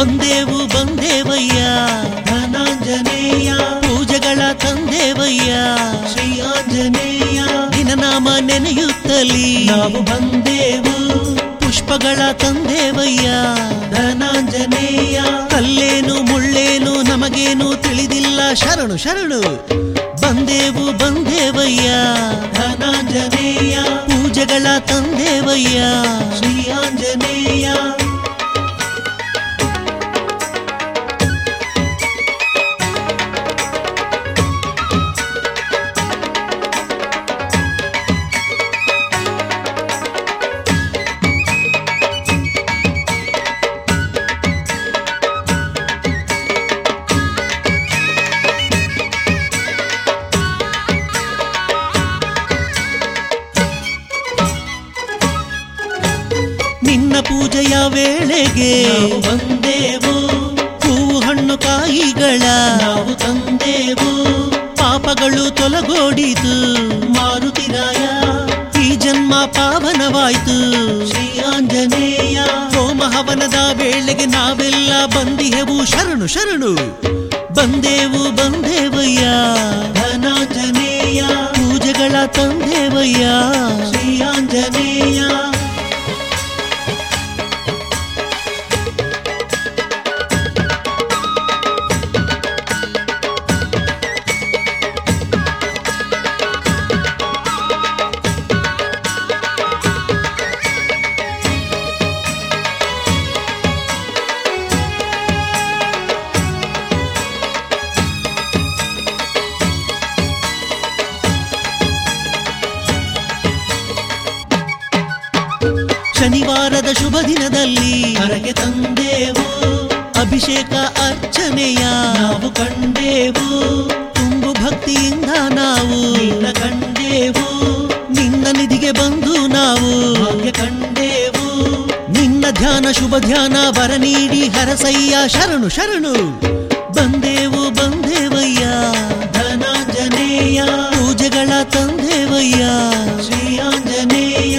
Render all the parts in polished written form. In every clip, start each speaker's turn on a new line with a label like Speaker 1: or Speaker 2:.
Speaker 1: ಬಂದೇವು ಬಂದೇವಯ್ಯ ಧನಾಂಜನೇಯ, ಪೂಜೆಗಳ ತಂದೇವಯ್ಯ ಶ್ರೀ ಆಂಜನೇಯ, ನಿನ್ನ ನಾಮ ನೆನೆಯುತ್ತಲಿ ನಾವು ಬಂದೇವು, ಪುಷ್ಪಗಳ ತಂದೇವಯ್ಯ ಧನಾಂಜನೇಯ, ಕಲ್ಲೇನು ಮುಳ್ಳೇನು ನಮಗೇನು ತಿಳಿದಿಲ್ಲ ಶರಣು ಶರಣು, ಬಂದೇವು ಬಂದೇವಯ್ಯ ಧನಾಂಜನೇಯ, ಪೂಜೆಗಳ ತಂದೇವಯ್ಯ ಶ್ರೀ ಆಂಜನೇಯ. ನಿನ್ನ ಪೂಜೆಯ ವೇಳೆಗೆ ನಾವು ಬಂದೇವು, ಹೂವು ಹಣ್ಣು ಕಾಯಿಗಳ ನಾವು ತಂದೇವು, ಪಾಪಗಳು ತೊಲಗೋಡಿತು ಮಾರುತಿರಾಯ, ಈ ಜನ್ಮ ಪಾವನವಾಯ್ತು ಶ್ರೀ ಆಂಜನೇಯ, ಹೋಮ ಹವನದ ವೇಳೆಗೆ ನಾವೆಲ್ಲ ಬಂದಿಹೆವು ಶರಣು ಶರಣು, ಬಂದೇವು ಬಂದೇವಯ್ಯ ಧನಾಂಜನೇಯ, ಪೂಜೆಗಳ ತಂದೇವಯ್ಯ ಶ್ರೀ ಆಂಜನೇಯ. ಶನಿವಾರದ ಶುಭ ದಿನದಲ್ಲಿ ಹರಕೆ ತಂದೇವು, ಅಭಿಷೇಕ ಅರ್ಚನೆಯ ನಾವು ಕಂಡೇವು, ತುಂಬು ಭಕ್ತಿಯಿಂದ ನಾವು ನಿನ್ನ ಕಂಡೇವು, ನಿನ್ನ ನಿಧಿಗೆ ಬಂದು ನಾವು ಭಾಗ್ಯ ಕಂಡೇವು, ನಿನ್ನ ಧ್ಯಾನ ಶುಭ ಧ್ಯಾನ ವರ ನೀಡಿ ಹರಸಯ್ಯ ಶರಣು ಶರಣು, ಬಂದೇವು ಬಂದೇವಯ್ಯ ಧನಾಂಜನೇಯ, ಪೂಜೆಗಳ ತಂದೇವಯ್ಯ ಶ್ರೀ ಆಂಜನೇಯ.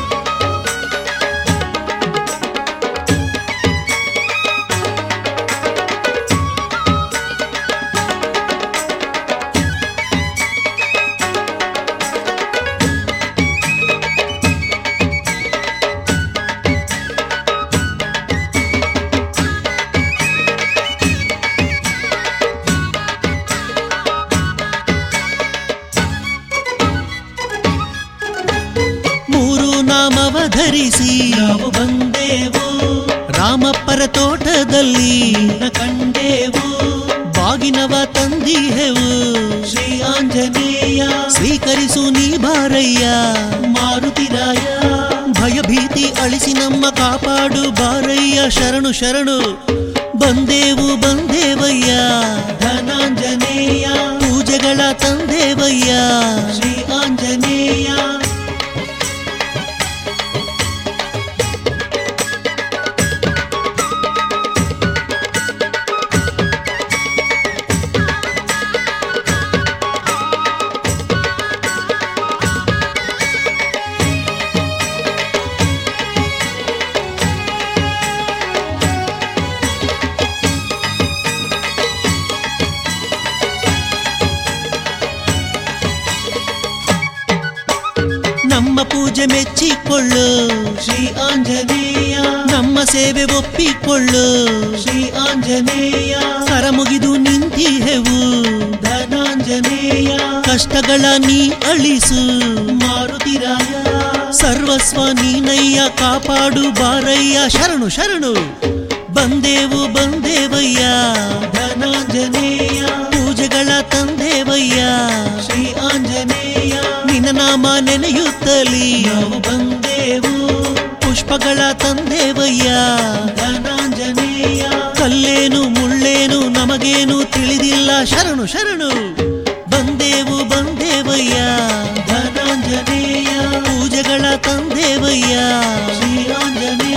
Speaker 1: ಧರಿಸಿ ನಾವು ಬಂದೇವು, ರಾಮಪ್ಪರ ತೋಟದಲ್ಲಿ ನಿನ್ನ ಕಂಡೇವು, ಬಾಗಿನವ ತಂದಿಹೆವು ಶ್ರೀ ಆಂಜನೇಯ, ಸ್ವೀಕರಿಸು ನೀ ಬಾರಯ್ಯ ಮಾರುತಿರಾಯ, ಭಯಭೀತಿ ಅಳಿಸಿ ನಮ್ಮ ಕಾಪಾಡು ಬಾರಯ್ಯ ಶರಣು ಶರಣು, ಬಂದೇವು ಬಂದೇವಯ್ಯ ಧನಾಂಜನೇಯ, ಪೂಜೆಗಳ ತಂದೇವಯ್ಯ ಶ್ರೀ ಆಂಜನೇಯ. ನಮ್ಮ ಪೂಜೆ ಮೆಚ್ಚಿಕೊಳ್ಳು ಶ್ರೀ ಆಂಜನೇಯ, ನಮ್ಮ ಸೇವೆ ಒಪ್ಪಿಕೊಳ್ಳು ಶ್ರೀ ಆಂಜನೇಯ, ಕರ ಮುಗಿದು ನಿಂತಿಹೆವು ಧನಾಂಜನೇಯ, ಕಷ್ಟಗಳ ನೀ ಅಳಿಸು ಮಾರುತಿರಾಯ, ಸರ್ವಸ್ವ ನೀನಯ್ಯ ಕಾಪಾಡು ಬಾರಯ್ಯ ಶರಣು ಶರಣು, ಬಂದೇವು ಬಂದೇವಯ್ಯ ಧನಾಂಜನೇಯ, ಪೂಜೆಗಳ ತಂದೇವಯ್ಯ ಶ್ರೀ ಆಂಜನೇಯ, ನಿನ್ನ ನಾಮ ನೆನೆಯುತ್ತಲಿ ನಾವು ಬಂದೇವು, ಪುಷ್ಪಗಳ ತಂದೇವಯ್ಯ ಧನಾಂಜನೇಯ, ಕಲ್ಲೇನು ಮುಳ್ಳೇನು ನಮಗೇನು ತಿಳಿದಿಲ್ಲ ಶರಣು ಶರಣು, ಬಂದೇವು ಬಂದೇವಯ್ಯ ಧನಾಂಜನೇಯ, ಪೂಜೆಗಳ ತಂದೇವಯ್ಯ ಶ್ರೀ ಆಂಜನೇಯ.